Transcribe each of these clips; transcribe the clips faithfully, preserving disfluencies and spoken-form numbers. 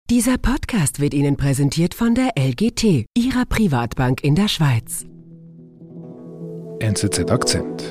Dieser Podcast wird Ihnen präsentiert von der L G T, Ihrer Privatbank in der Schweiz. N Z Z Akzent.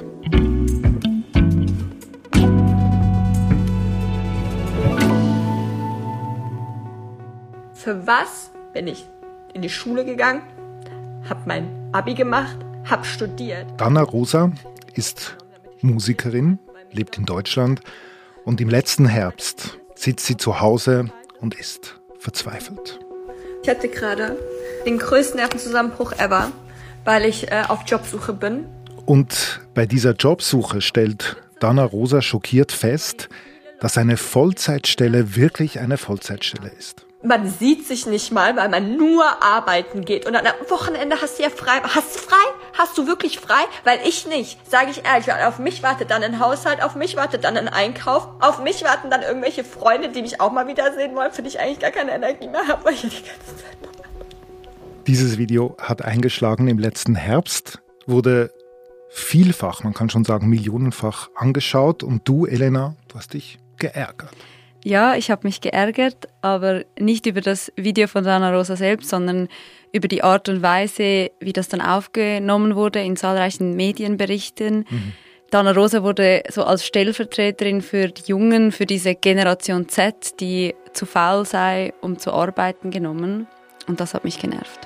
Für was bin ich in die Schule gegangen, hab mein Abi gemacht, hab studiert. Dana Rosa ist Musikerin, lebt in Deutschland und im letzten Herbst sitzt sie zu Hause und ist verzweifelt. Ich hatte gerade den größten Nervenzusammenbruch ever, weil ich äh, auf Jobsuche bin. Und bei dieser Jobsuche stellt Dana Rosa schockiert fest, dass eine Vollzeitstelle wirklich eine Vollzeitstelle ist. Man sieht sich nicht mal, weil man nur arbeiten geht. Und am Wochenende hast du ja frei. Hast du frei? Hast du wirklich frei? Weil ich nicht, sage ich ehrlich. Weil auf mich wartet dann ein Haushalt, auf mich wartet dann ein Einkauf, auf mich warten dann irgendwelche Freunde, die mich auch mal wiedersehen wollen, für die ich eigentlich gar keine Energie mehr habe, weil ich ja die ganze Zeit noch habe. Dieses Video hat eingeschlagen im letzten Herbst, wurde vielfach, man kann schon sagen millionenfach angeschaut. Und du, Elena, du hast dich geärgert. Ja, ich habe mich geärgert, aber nicht über das Video von Dana Rosa selbst, sondern über die Art und Weise, wie das dann aufgenommen wurde in zahlreichen Medienberichten. Mhm. Dana Rosa wurde so als Stellvertreterin für die Jungen, für diese Generation Z, die zu faul sei, um zu arbeiten, genommen. Und das hat mich genervt.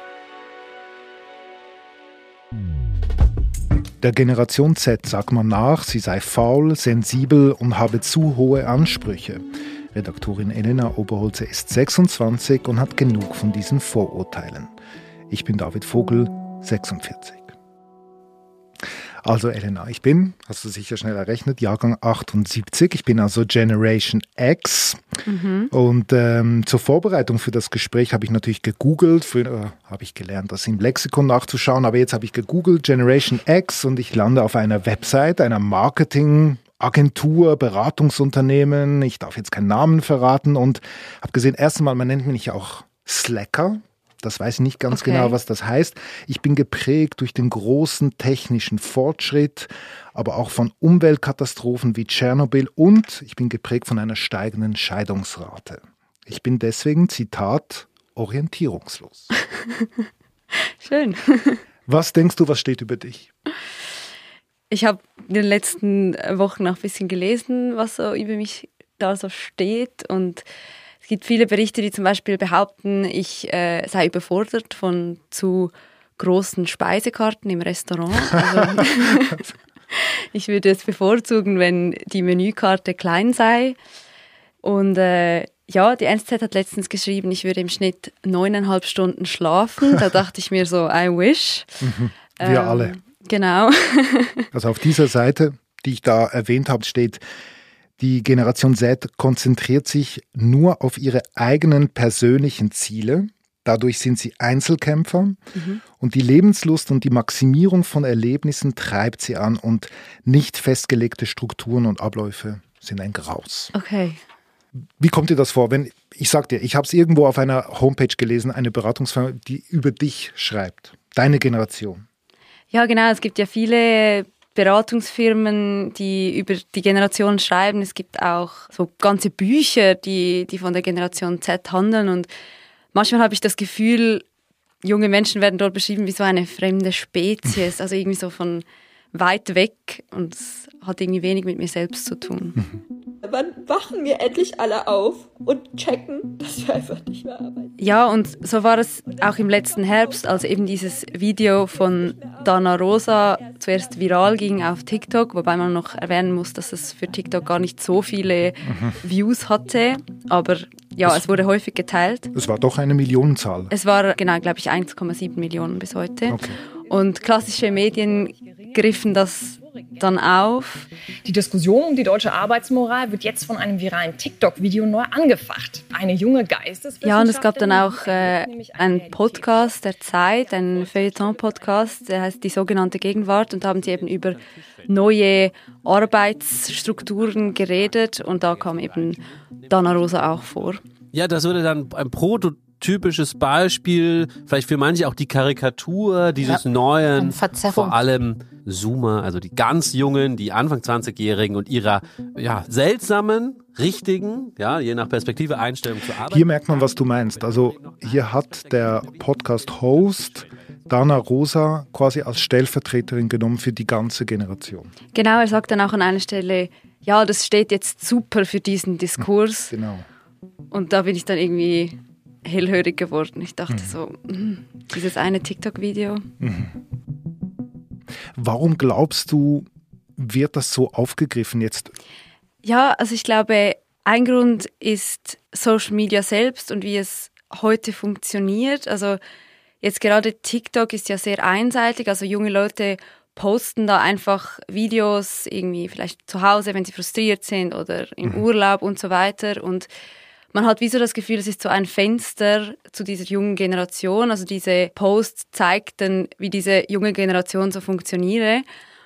Der Generation Z sagt man nach, sie sei faul, sensibel und habe zu hohe Ansprüche. Redaktorin Elena Oberholzer ist sechsundzwanzig und hat genug von diesen Vorurteilen. Ich bin David Vogel, sechsundvierzig. Also Elena, ich bin, hast du sicher schnell errechnet, Jahrgang achtundsiebzig. Ich bin also Generation X. Mhm. Und ähm, zur Vorbereitung für das Gespräch habe ich natürlich gegoogelt. Früher äh, habe ich gelernt, das im Lexikon nachzuschauen. Aber jetzt habe ich gegoogelt, Generation X, und ich lande auf einer Website, einer Marketingagentur, Beratungsunternehmen. Ich darf jetzt keinen Namen verraten und habe gesehen, erstens mal, man nennt mich auch Slacker. Das weiß ich nicht ganz okay. genau, was das heißt. Ich bin geprägt durch den großen technischen Fortschritt, aber auch von Umweltkatastrophen wie Tschernobyl, und ich bin geprägt von einer steigenden Scheidungsrate. Ich bin deswegen, Zitat, orientierungslos. Schön. Was denkst du, was steht über dich? Ich habe in den letzten Wochen noch ein bisschen gelesen, was so über mich da so steht, und es gibt viele Berichte, die zum Beispiel behaupten, ich äh, sei überfordert von zu großen Speisekarten im Restaurant. Also, ich würde es bevorzugen, wenn die Menükarte klein sei. Und äh, ja, die N Z Z hat letztens geschrieben, ich würde im Schnitt neuneinhalb Stunden schlafen. Da dachte ich mir so, I wish. Mhm. Wir ähm, alle. Genau. Also auf dieser Seite, die ich da erwähnt habe, steht: Die Generation Z konzentriert sich nur auf ihre eigenen persönlichen Ziele. Dadurch sind sie Einzelkämpfer. Mhm. Und die Lebenslust und die Maximierung von Erlebnissen treibt sie an, und nicht festgelegte Strukturen und Abläufe sind ein Graus. Okay. Wie kommt dir das vor? Wenn, ich sag dir, ich habe es irgendwo auf einer Homepage gelesen, eine Beratungsfirma, die über dich schreibt. Deine Generation. Ja, genau. Es gibt ja viele Beratungsfirmen, die über die Generation schreiben. Es gibt auch so ganze Bücher, die, die von der Generation Z handeln. Und manchmal habe ich das Gefühl, junge Menschen werden dort beschrieben wie so eine fremde Spezies, also irgendwie so von weit weg, und es hat irgendwie wenig mit mir selbst zu tun. Wann wachen wir endlich alle auf und checken, dass wir einfach nicht mehr arbeiten? Ja, und so war es auch im letzten Herbst, als eben dieses Video von Dana Rosa zuerst viral ging auf TikTok, wobei man noch erwähnen muss, dass es für TikTok gar nicht so viele mhm. Views hatte, aber ja, es, es wurde häufig geteilt. Es war doch eine Millionenzahl. Es war, genau, glaube ich, eins Komma sieben Millionen bis heute. Okay. Und klassische Medien griffen das dann auf. Die Diskussion um die deutsche Arbeitsmoral wird jetzt von einem viralen TikTok-Video neu angefacht. Eine junge Geisteswissenschaftlerin... Ja, und es gab dann auch äh, einen Podcast der Zeit, einen Feuilleton-Podcast, der heißt Die sogenannte Gegenwart, und da haben sie eben über neue Arbeitsstrukturen geredet, und da kam eben Dana Rosa auch vor. Ja, das würde dann ein prototypisches Beispiel, vielleicht für manche auch die Karikatur dieses ja, neuen, vor allem Zoomer, also die ganz Jungen, die Anfang zwanzigjährigen und ihrer ja, seltsamen, richtigen, ja, je nach Perspektive, Einstellung zur Arbeit. Hier merkt man, was du meinst. Also hier hat der Podcast-Host Dana Rosa quasi als Stellvertreterin genommen für die ganze Generation. Genau, er sagt dann auch an einer Stelle, ja, das steht jetzt super für diesen Diskurs. Genau. Und da bin ich dann irgendwie hellhörig geworden. Ich dachte mhm. so, mh, dieses eine TikTok-Video. Mhm. Warum glaubst du, wird das so aufgegriffen jetzt? Ja, also ich glaube, ein Grund ist Social Media selbst und wie es heute funktioniert. Also jetzt gerade TikTok ist ja sehr einseitig, also junge Leute posten da einfach Videos, irgendwie vielleicht zu Hause, wenn sie frustriert sind oder im mhm. Urlaub und so weiter. Und man hat wie so das Gefühl, es ist so ein Fenster zu dieser jungen Generation. Also diese Posts zeigt dann, wie diese junge Generation so funktioniert.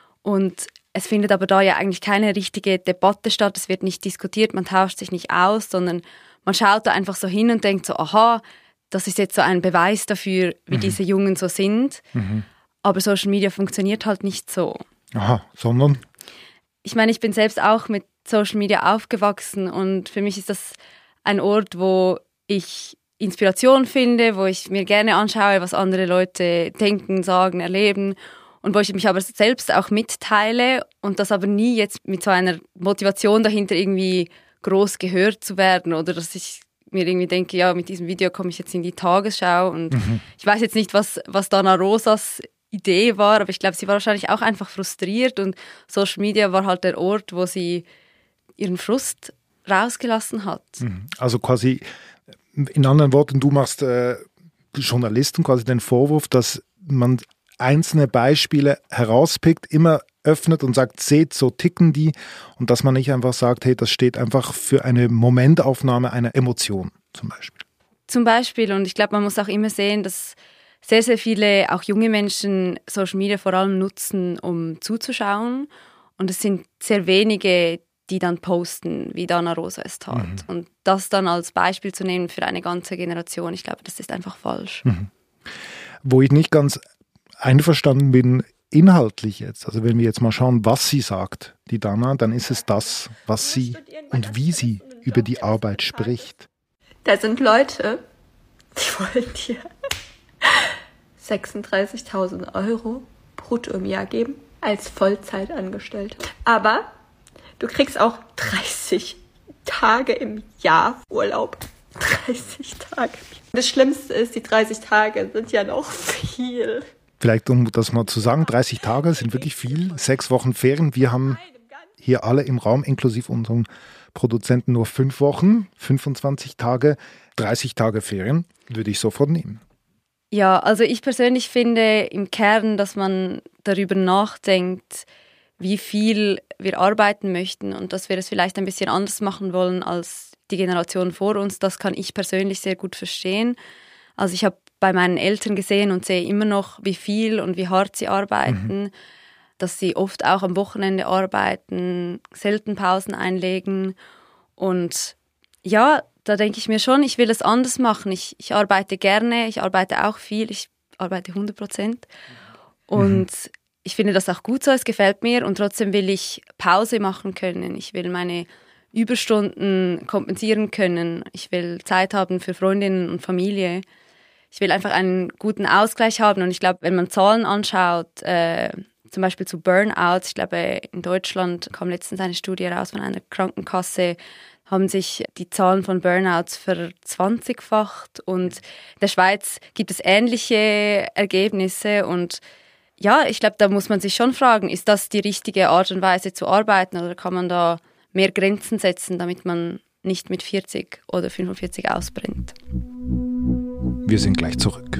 Und es findet aber da ja eigentlich keine richtige Debatte statt. Es wird nicht diskutiert, man tauscht sich nicht aus, sondern man schaut da einfach so hin und denkt so, aha, das ist jetzt so ein Beweis dafür, wie mhm. diese Jungen so sind. Mhm. Aber Social Media funktioniert halt nicht so. Aha, sondern? Ich meine, ich bin selbst auch mit Social Media aufgewachsen und für mich ist das ein Ort, wo ich Inspiration finde, wo ich mir gerne anschaue, was andere Leute denken, sagen, erleben und wo ich mich aber selbst auch mitteile und das aber nie jetzt mit so einer Motivation dahinter irgendwie groß gehört zu werden oder dass ich mir irgendwie denke, ja, mit diesem Video komme ich jetzt in die Tagesschau und mhm. ich weiß jetzt nicht, was, was Dana Rosas Idee war, aber ich glaube, sie war wahrscheinlich auch einfach frustriert und Social Media war halt der Ort, wo sie ihren Frust rausgelassen hat. Also quasi, in anderen Worten, du machst äh, Journalisten quasi den Vorwurf, dass man einzelne Beispiele herauspickt, immer öffnet und sagt, seht, so ticken die und dass man nicht einfach sagt, hey, das steht einfach für eine Momentaufnahme einer Emotion zum Beispiel. Zum Beispiel und ich glaube, man muss auch immer sehen, dass sehr, sehr viele, auch junge Menschen, Social Media vor allem nutzen, um zuzuschauen und es sind sehr wenige, die dann posten, wie Dana Rosa es tat. Mhm. Und das dann als Beispiel zu nehmen für eine ganze Generation, ich glaube, das ist einfach falsch. Mhm. Wo ich nicht ganz einverstanden bin, inhaltlich jetzt, also wenn wir jetzt mal schauen, was sie sagt, die Dana, dann ist es das, was sie und wie sie über die Arbeit spricht. Da sind Leute, die wollen dir sechsunddreißigtausend Euro brutto im Jahr geben als Vollzeitangestellte. Aber du kriegst auch dreißig Tage im Jahr Urlaub. dreißig Tage. Das Schlimmste ist, die dreißig Tage sind ja noch viel. Vielleicht, um das mal zu sagen, dreißig Tage sind wirklich viel. Sechs Wochen Ferien. Wir haben hier alle im Raum, inklusive unserem Produzenten, nur fünf Wochen, fünfundzwanzig Tage, dreißig Tage Ferien, würde ich sofort nehmen. Ja, also ich persönlich finde im Kern, dass man darüber nachdenkt, wie viel wir arbeiten möchten und dass wir es vielleicht ein bisschen anders machen wollen als die Generation vor uns. Das kann ich persönlich sehr gut verstehen. Also ich habe bei meinen Eltern gesehen und sehe immer noch, wie viel und wie hart sie arbeiten, mhm. dass sie oft auch am Wochenende arbeiten, selten Pausen einlegen. Und ja, da denke ich mir schon, ich will es anders machen. Ich, ich arbeite gerne, ich arbeite auch viel, ich arbeite hundert Prozent. Und mhm. ich finde das auch gut so, es gefällt mir. Und trotzdem will ich Pause machen können. Ich will meine Überstunden kompensieren können. Ich will Zeit haben für Freundinnen und Familie. Ich will einfach einen guten Ausgleich haben und ich glaube, wenn man Zahlen anschaut, äh, zum Beispiel zu Burnout, ich glaube, in Deutschland kam letztens eine Studie raus von einer Krankenkasse, haben sich die Zahlen von Burnouts verzwanzigfacht und in der Schweiz gibt es ähnliche Ergebnisse und ja, ich glaube, da muss man sich schon fragen, ist das die richtige Art und Weise zu arbeiten oder kann man da mehr Grenzen setzen, damit man nicht mit vierzig oder fünfundvierzig ausbrennt? Wir sind gleich zurück.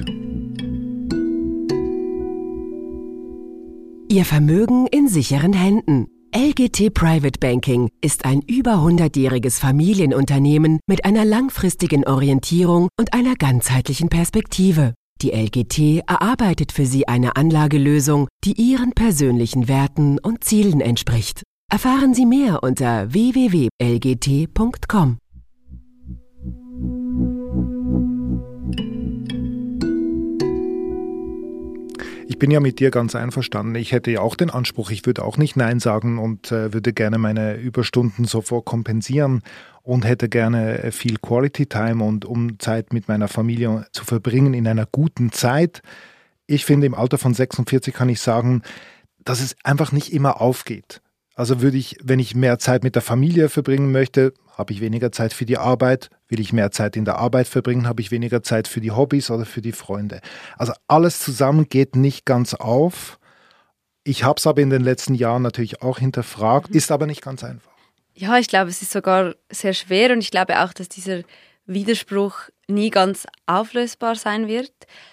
Ihr Vermögen in sicheren Händen. L G T Private Banking ist ein über hundertjähriges Familienunternehmen mit einer langfristigen Orientierung und einer ganzheitlichen Perspektive. Die L G T erarbeitet für Sie eine Anlagelösung, die Ihren persönlichen Werten und Zielen entspricht. Erfahren Sie mehr unter w w w punkt l g t punkt com. ich bin ja mit dir ganz einverstanden. Ich hätte ja auch den Anspruch, ich würde auch nicht Nein sagen und äh, würde gerne meine Überstunden sofort kompensieren und hätte gerne viel Quality Time und um Zeit mit meiner Familie zu verbringen in einer guten Zeit. Ich finde, im Alter von sechsundvierzig kann ich sagen, dass es einfach nicht immer aufgeht. Also würde ich, wenn ich mehr Zeit mit der Familie verbringen möchte, habe ich weniger Zeit für die Arbeit. Will ich mehr Zeit in der Arbeit verbringen, habe ich weniger Zeit für die Hobbys oder für die Freunde. Also alles zusammen geht nicht ganz auf. Ich habe es aber in den letzten Jahren natürlich auch hinterfragt, ist aber nicht ganz einfach. Ja, ich glaube, es ist sogar sehr schwer und ich glaube auch, dass dieser Widerspruch nie ganz auflösbar sein wird.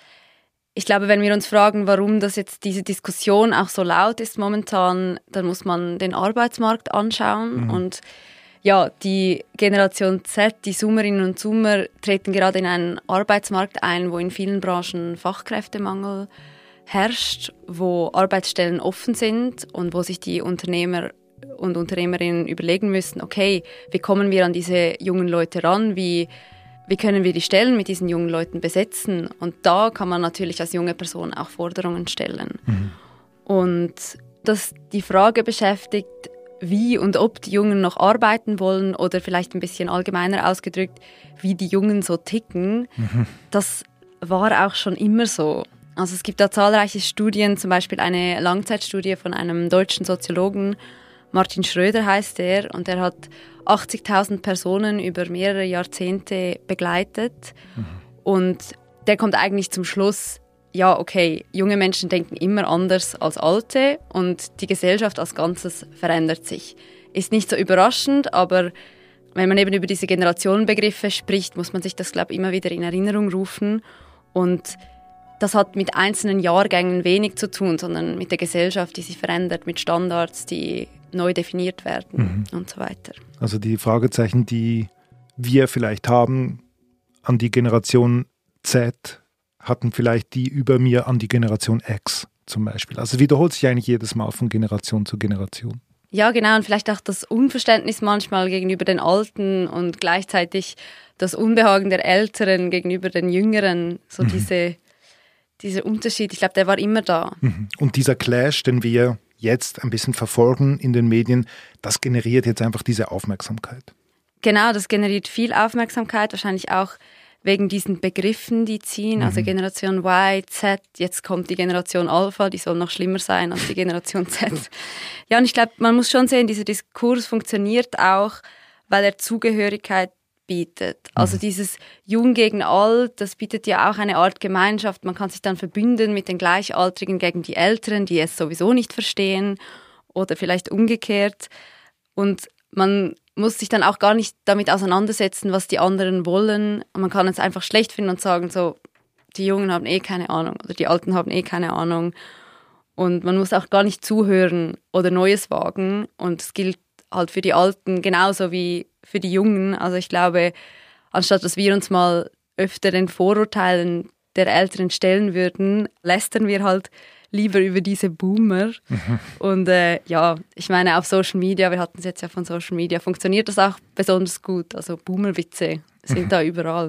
Ich glaube, wenn wir uns fragen, warum das jetzt diese Diskussion auch so laut ist momentan, dann muss man den Arbeitsmarkt anschauen. Mhm. Und ja, die Generation Z, die Zoomerinnen und Zoomer, treten gerade in einen Arbeitsmarkt ein, wo in vielen Branchen Fachkräftemangel herrscht, wo Arbeitsstellen offen sind und wo sich die Unternehmer und Unternehmerinnen überlegen müssen, okay, wie kommen wir an diese jungen Leute ran, wie Wie können wir die Stellen mit diesen jungen Leuten besetzen? Und da kann man natürlich als junge Person auch Forderungen stellen. Mhm. Und dass die Frage beschäftigt, wie und ob die Jungen noch arbeiten wollen oder vielleicht ein bisschen allgemeiner ausgedrückt, wie die Jungen so ticken, mhm. das war auch schon immer so. Also es gibt da zahlreiche Studien, zum Beispiel eine Langzeitstudie von einem deutschen Soziologen, Martin Schröder heißt er, und er hat achtzigtausend Personen über mehrere Jahrzehnte begleitet. Mhm. Und der kommt eigentlich zum Schluss, ja, okay, junge Menschen denken immer anders als alte und die Gesellschaft als Ganzes verändert sich. Ist nicht so überraschend, aber wenn man eben über diese Generationenbegriffe spricht, muss man sich das, glaube ich, immer wieder in Erinnerung rufen. Und das hat mit einzelnen Jahrgängen wenig zu tun, sondern mit der Gesellschaft, die sich verändert, mit Standards, die neu definiert werden mhm. und so weiter. Also die Fragezeichen, die wir vielleicht haben an die Generation Z, hatten vielleicht die über mir an die Generation X zum Beispiel. Also wiederholt sich eigentlich jedes Mal von Generation zu Generation. Ja, genau. Und vielleicht auch das Unverständnis manchmal gegenüber den Alten und gleichzeitig das Unbehagen der Älteren gegenüber den Jüngeren. So mhm. diese, dieser Unterschied, ich glaube, der war immer da. Mhm. Und dieser Clash, den wir jetzt ein bisschen verfolgen in den Medien, das generiert jetzt einfach diese Aufmerksamkeit. Genau, das generiert viel Aufmerksamkeit, wahrscheinlich auch wegen diesen Begriffen, die ziehen, mhm. also Generation Y, Z, jetzt kommt die Generation Alpha, die soll noch schlimmer sein als die Generation Z. Ja, und ich glaube, man muss schon sehen, dieser Diskurs funktioniert auch, weil er Zugehörigkeit bietet. Also dieses Jung gegen Alt, das bietet ja auch eine Art Gemeinschaft. Man kann sich dann verbünden mit den Gleichaltrigen gegen die Älteren, die es sowieso nicht verstehen oder vielleicht umgekehrt. Und man muss sich dann auch gar nicht damit auseinandersetzen, was die anderen wollen. Und man kann es einfach schlecht finden und sagen, so, die Jungen haben eh keine Ahnung oder die Alten haben eh keine Ahnung. Und man muss auch gar nicht zuhören oder Neues wagen. Und es gilt halt für die Alten genauso wie für die Jungen. Also ich glaube, anstatt dass wir uns mal öfter den Vorurteilen der Älteren stellen würden, lästern wir halt lieber über diese Boomer. Mhm. Und äh, ja, ich meine, auf Social Media, wir hatten es jetzt ja von Social Media, funktioniert das auch besonders gut. Also Boomer-Witze sind mhm. da überall.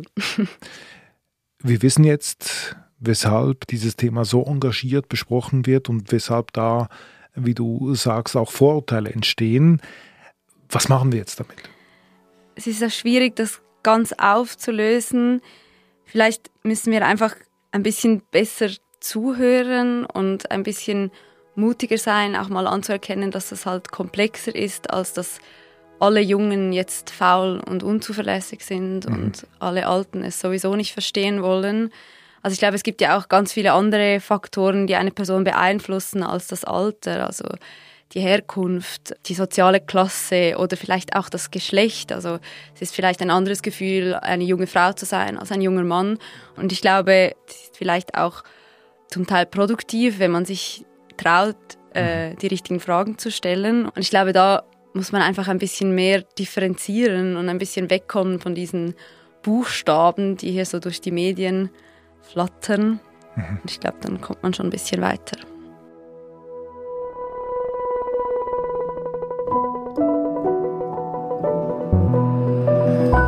Wir wissen jetzt, weshalb dieses Thema so engagiert besprochen wird und weshalb da, wie du sagst, auch Vorurteile entstehen. Was machen wir jetzt damit? Es ist auch schwierig, das ganz aufzulösen. Vielleicht müssen wir einfach ein bisschen besser zuhören und ein bisschen mutiger sein, auch mal anzuerkennen, dass das halt komplexer ist, als dass alle Jungen jetzt faul und unzuverlässig sind mhm. und alle Alten es sowieso nicht verstehen wollen. Also ich glaube, es gibt ja auch ganz viele andere Faktoren, die eine Person beeinflussen als das Alter. Also die Herkunft, die soziale Klasse oder vielleicht auch das Geschlecht. Also es ist vielleicht ein anderes Gefühl, eine junge Frau zu sein als ein junger Mann. Und ich glaube, es ist vielleicht auch zum Teil produktiv, wenn man sich traut, äh, die richtigen Fragen zu stellen. Und ich glaube, da muss man einfach ein bisschen mehr differenzieren und ein bisschen wegkommen von diesen Buchstaben, die hier so durch die Medien flattern. Mhm. Und ich glaube, dann kommt man schon ein bisschen weiter.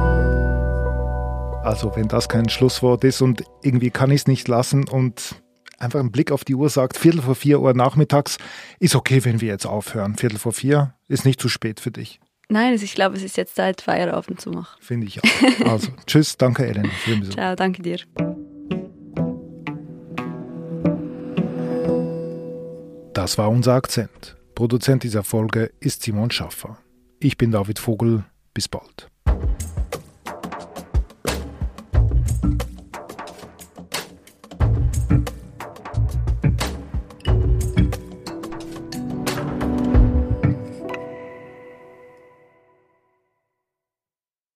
Also wenn das kein Schlusswort ist und irgendwie kann ich es nicht lassen und einfach ein Blick auf die Uhr sagt, Viertel vor vier Uhr nachmittags, ist okay, wenn wir jetzt aufhören. Viertel vor vier ist nicht zu spät für dich. Nein, also ich glaube, es ist jetzt Zeit, Feierabend zu machen. Finde ich auch. Also, tschüss, danke Elena für den Besuch. Ciao, danke dir. Das war unser Akzent. Produzent dieser Folge ist Simon Schaffer. Ich bin David Vogel. Bis bald.